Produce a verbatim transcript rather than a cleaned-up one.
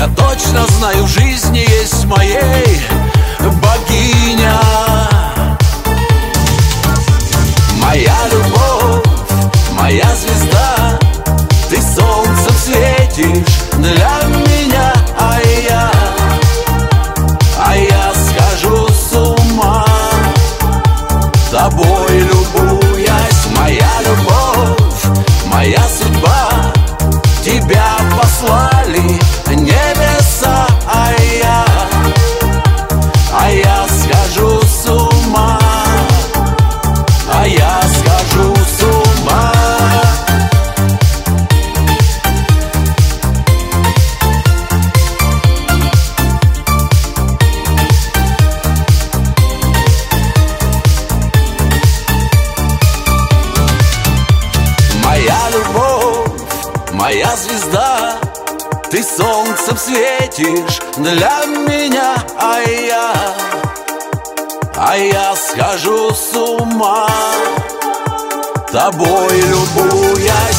Я точно знаю, в жизни есть моей богиня. Моя любовь, моя звезда, ты солнцем светишь для меня, а я, а я схожу с ума, тобой любуясь. Моя любовь, моя судьба, тебя послали небеса, а я, а я схожу с ума, а я схожу с ума. Моя любовь, моя звезда, ты солнцем светишь для меня, а я, а я схожу с ума, тобой любуясь.